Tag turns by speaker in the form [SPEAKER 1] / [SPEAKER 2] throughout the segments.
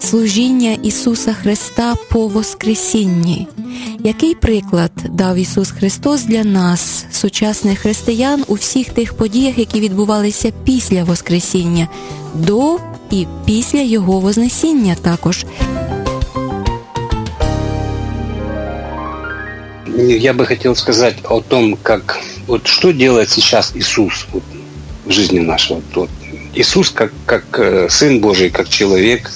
[SPEAKER 1] служіння Ісуса Христа по Воскресінні. Який приклад дав Ісус Христос для нас, сучасних християн, у всіх тих подіях, які відбувалися після Воскресіння, до і після Його Вознесіння також?
[SPEAKER 2] Я бы хотел сказать о том, как что делает сейчас Иисус в жизни нашего. Иисус как Сын Божий, как человек.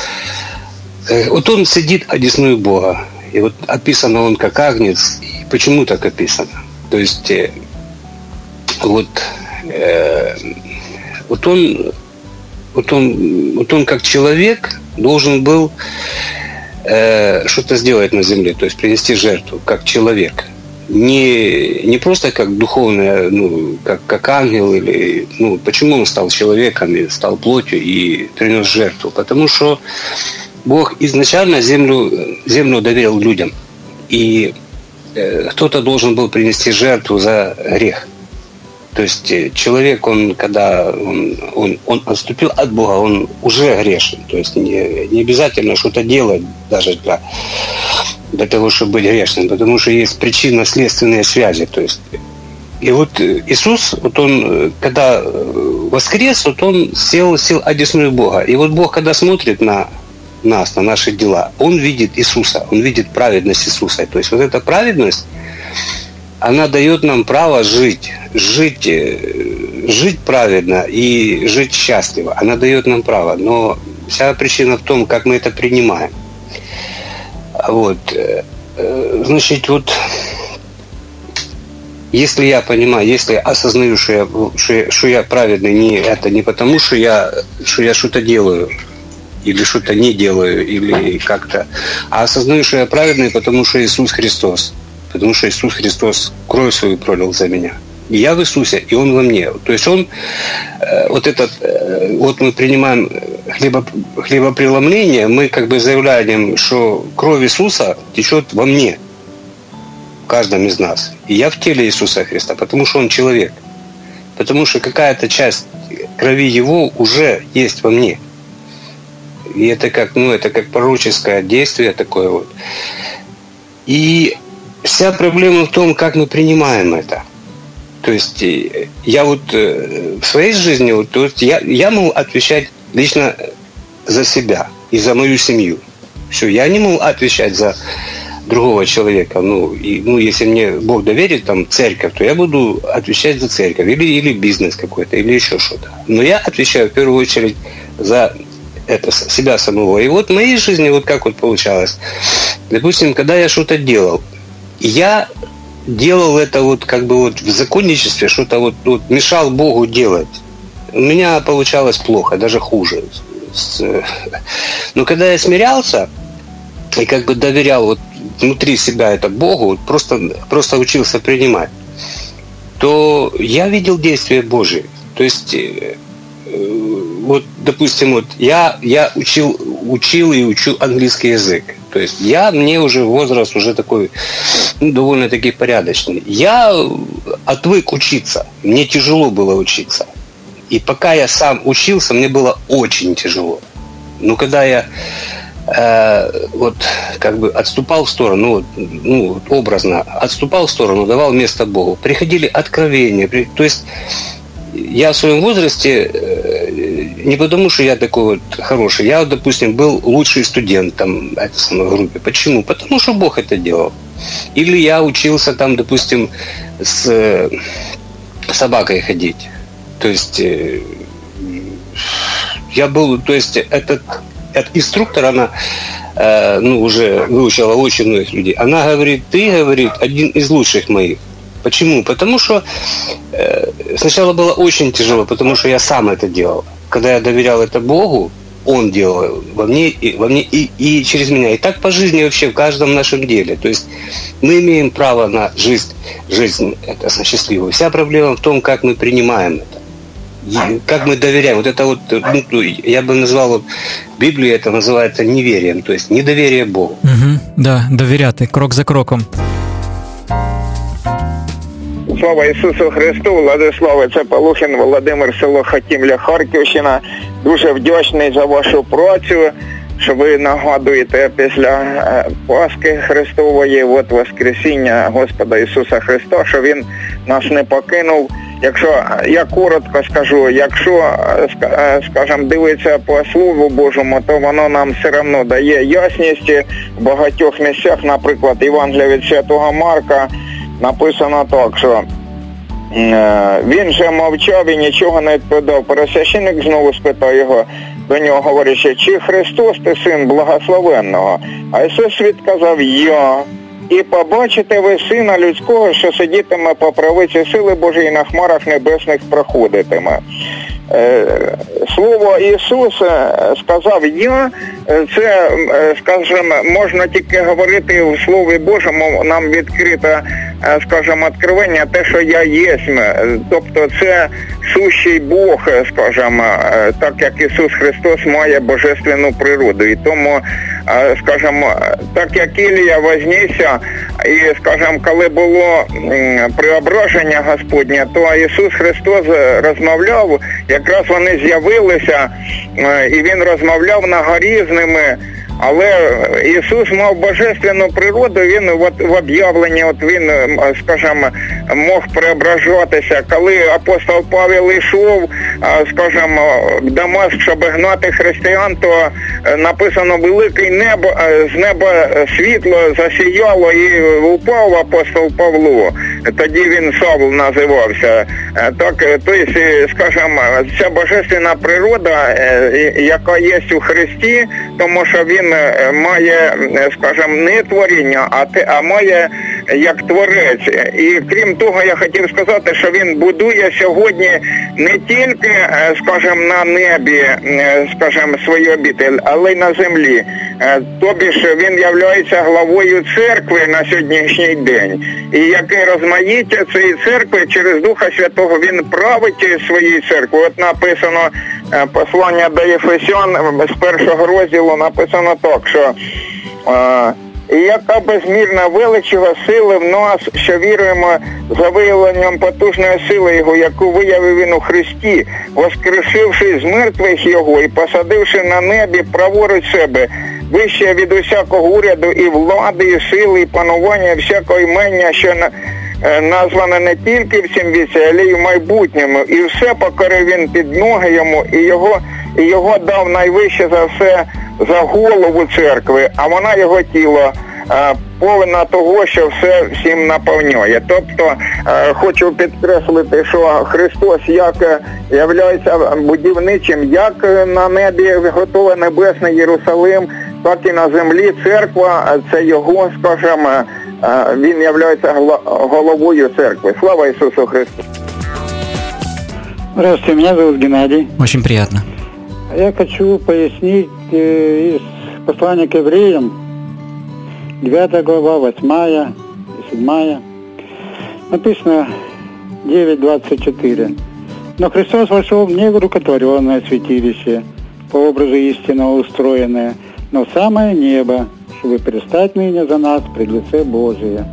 [SPEAKER 2] Он сидит одесную Бога. И описано он как агнец. И почему так описано? То есть он как человек должен был что-то сделать на земле, то есть принести жертву как человек. Не просто как духовное, как ангел, или почему он стал человеком и стал плотью и принес жертву? Потому что Бог изначально землю доверил людям, и кто-то должен был принести жертву за грех. То есть человек, когда он отступил от Бога, он уже грешен. То есть не обязательно что-то делать даже для того, чтобы быть грешным, потому что есть причинно-следственные связи. То есть, и Иисус, он, когда воскрес, он сел одесную Бога. И Бог, когда смотрит на нас, на наши дела, он видит Иисуса, он видит праведность Иисуса. То есть эта праведность, она дает нам право жить праведно и жить счастливо. Она дает нам право. Но вся причина в том, как мы это принимаем. Значит, если я понимаю, если я осознаю, что я праведный, не потому, что я что-то делаю, или что-то не делаю, или как-то, а осознаю, что я праведный, потому что Иисус Христос. Потому что Иисус Христос кровь свою пролил за меня. И я в Иисусе, и Он во мне. То есть Он, мы принимаем хлебопреломление, мы как бы заявляем, что кровь Иисуса течет во мне, в каждом из нас. И я в теле Иисуса Христа, потому что Он человек. Потому что какая-то часть крови Его уже есть во мне. И это как пророческое действие такое вот. И вся проблема в том, как мы принимаем это. То есть я в своей жизни, я могу отвечать лично за себя и за мою семью. Все, я не могу отвечать за другого человека. Если мне Бог доверит церковь, то я буду отвечать за церковь или бизнес какой-то, или еще что-то. Но я отвечаю в первую очередь за себя самого. И в моей жизни как получалось. Допустим, когда я что-то делал, я делал это в законничестве, что-то мешал Богу делать. У меня получалось плохо, даже хуже. Но когда я смирялся и доверял внутри себя это Богу, просто учился принимать, то я видел действия Божие. То есть, допустим, я учил и учу английский язык. То есть мне уже возраст уже такой довольно-таки порядочный. Я отвык учиться. Мне тяжело было учиться. И пока я сам учился, мне было очень тяжело. Но когда я отступал в сторону, образно отступал в сторону, давал место Богу, приходили откровения. То есть я в своем возрасте не потому, что я такой хороший. Я, допустим, был лучший студент в группе. Почему? Потому что Бог это делал. Или я учился допустим, с собакой ходить. То есть я был, этот инструктор, она уже выучила очень многих людей. Она говорит, ты, один из лучших моих. Почему? Потому что сначала было очень тяжело, потому что я сам это делал. Когда я доверял это Богу, Он делал во мне и через меня. И так по жизни вообще, в каждом нашем деле. То есть мы имеем право на жизнь это счастливую. Вся проблема в том, как мы принимаем это. Как мы доверяем. Я бы назвал Библию, это называется неверием. То есть недоверие Богу.
[SPEAKER 3] Да, довіряти, крок за кроком.
[SPEAKER 4] Слава Ісусу Христу, Владислав Цепалухін, Володимир, село Хатімля, Харківщина. Дуже вдячний за вашу працю, що ви нагадуєте після Пасхи Христової, от Воскресіння Господа Ісуса Христа, що Він нас не покинув. Якщо, я коротко скажу, якщо, скажімо, дивитися по Слову Божому, то воно нам все одно дає ясність в багатьох місцях. Наприклад, Євангелія від Святого Марка написано так, що він же мовчав і нічого не відповідав. Пересвященик знову спитав його, до нього говорячи, чи Христос ти син благословенного? А Ісус відказав, я. І побачите ви Сина Людського, що сидітиме по правиці сили Божої, на хмарах небесних проходитиме. Слово Ісуса сказав я, це, скажімо, можна тільки говорити в Слові Божому, нам відкрито, скажімо, відкривання, те, що я єсмь, тобто це сущий Бог, скажімо, так як Ісус Христос має божественну природу. І тому, скажімо, так як Ілія вознісся, і, скажімо, коли було преображення Господнє, то Ісус Христос розмовляв, якраз вони з'явилися, і Він розмовляв на горі з ними. Але Ісус мав божественну природу, Він в об'явленні, Він, скажімо, мог преображатися. Коли апостол Павел йшов, скажімо, в Дамаск, щоб гнати християн, то написано велике небо, з неба світло засіяло і упав апостол Павло. Тоді він Савл називався. Так, тобто, скажімо, ця божественна природа, яка є у Христі, тому що Він має, скажімо, не творіння, а має як творець. І крім того, я хотів сказати, що він будує сьогодні не тільки, скажімо, на небі, скажімо, свою обитель, але й на землі. Тобі ж він являється главою церкви на сьогоднішній день. І яке розмаїття цієї церкви через Духа Святого, він править своєю церквою. От написано послання до Ефесян з першого розділу, написано так, що і яка безмірна велич Його сили в нас, що віруємо за виявленням потужної сили Його, яку виявив Він у Христі, воскресивши з мертвих Його і посадивши на небі праворуч себе, вище від усякого уряду і влади, і сили, і панування, всякого імення, що назване не тільки в цім віці, але й в майбутньому. І все покорив Він під ноги Йому, і його дав найвище за все за голову церкви, а вона його тіло повинна того, що все всім наповнює. Тобто, хочу підкреслити, що Христос як являється будівничим, як на небі готовий небесний Єрусалим, так і на землі церква, це його, скажімо, він являється головою церкви. Слава Ісусу Христу!
[SPEAKER 5] Здравствуйте, меня зовут Геннадий.
[SPEAKER 3] Очень приятно.
[SPEAKER 5] Я хочу пояснить из послания к евреям, 9 глава, 8 и 7. Написано 9:24. Но Христос вошел не в рукотворенное святилище, по образу истинного устроенное, но в самое небо, чтобы предстать ныне за нас пред лице Божие.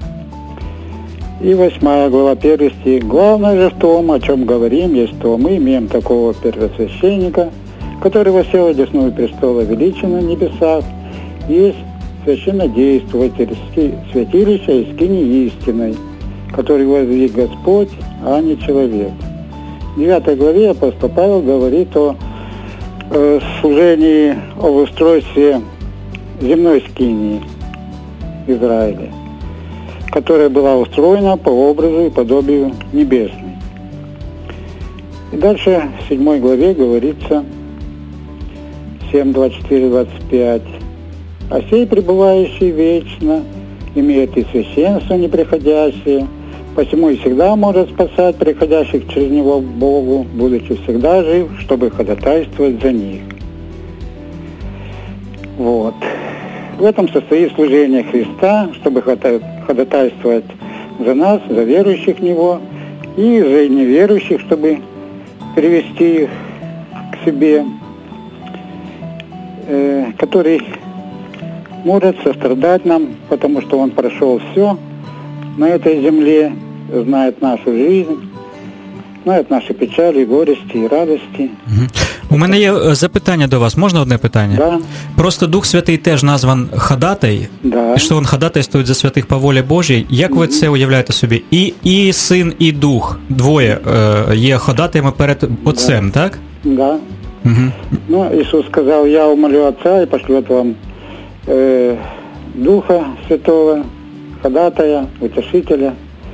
[SPEAKER 5] И 8 глава, 1 стих. Главное же в том, о чем говорим, есть то, мы имеем такого первосвященника, который воссел одесную престола величия на небесах, есть священнодействователь святилища и скинии истинной, который возвик Господь, а не человек. В 9 главе апостол Павел говорит о служении, об устройстве земной скинии в Израиле, которая была устроена по образу и подобию небесной. И дальше в 7 главе говорится 7:24-25. А сей, пребывающий вечно, имеет и священство неприходящее, посему и всегда может спасать приходящих через него Богу, будучи всегда жив, чтобы ходатайствовать за них. Вот. В этом состоит служение Христа, чтобы ходатайствовать за нас, за верующих в Него, и за неверующих, чтобы привести их к себе, который может сострадать нам, потому что Он прошел все на этой земле, знает нашу жизнь, знает наши печали, горести и радости.
[SPEAKER 3] У мене є запитання до вас. Можна одне питання?
[SPEAKER 5] Да.
[SPEAKER 3] Просто Дух Святий теж назван ходатай,
[SPEAKER 5] Да.
[SPEAKER 3] що він ходатайствує за святих по волі Божій. Як ви це уявляєте собі? І Син, і Дух, двоє є ходатаями перед Отцем, так?
[SPEAKER 5] Да.
[SPEAKER 3] Угу.
[SPEAKER 5] Ну, Иисус сказал, я умолю Отца и пошлет вам Духа Святого, ходатая, утешителя.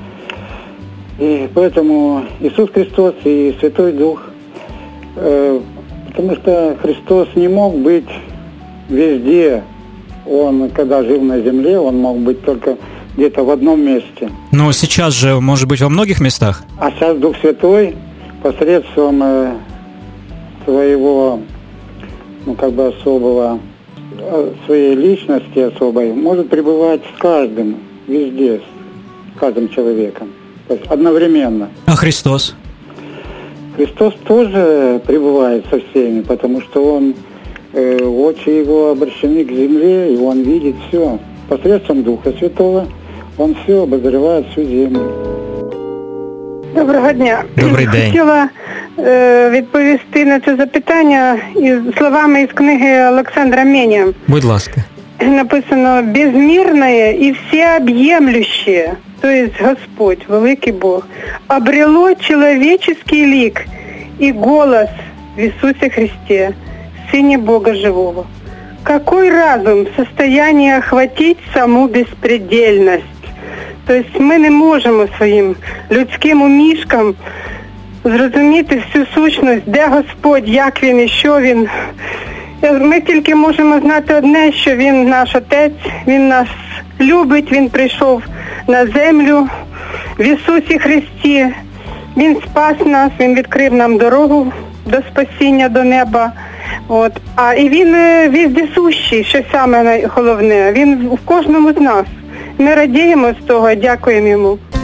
[SPEAKER 5] И поэтому Иисус Христос и Святой Дух, потому что Христос не мог быть везде. Он, когда жил на земле, он мог быть только где-то в одном месте.
[SPEAKER 3] Но сейчас же может быть во многих местах.
[SPEAKER 5] А сейчас Дух Святой посредством своего, особого, своей личности особой, может пребывать с каждым, везде, с каждым человеком. То есть одновременно.
[SPEAKER 3] А Христос?
[SPEAKER 5] Христос тоже пребывает со всеми, потому что Он, очи Его обращены к земле, и Он видит все. Посредством Духа Святого Он все обозревает всю землю.
[SPEAKER 6] Доброго дня.
[SPEAKER 3] Добрий день.
[SPEAKER 6] Хотіла відповісти на це запитання із словами із книги Олександра Меня.
[SPEAKER 3] Будь ласка.
[SPEAKER 6] Написано «Безмірне і всеобъемлюще», то есть Господь, великий Бог, обрело человеческий лик и голос в Иисусе Христе, Сыне Бога Живого. Какой разум в состоянии охватить саму безпредельность? Тобто ми не можемо своїм людським умішкам зрозуміти всю сущність, де Господь, як Він і що Він. Ми тільки можемо знати одне, що Він наш Отець, Він нас любить, Він прийшов на землю в Ісусі Христі. Він спас нас, Він відкрив нам дорогу до спасіння, до неба. І Він віздесущий, що саме головне, Він в кожному з нас. Ми радіємо з того, дякуємо Йому.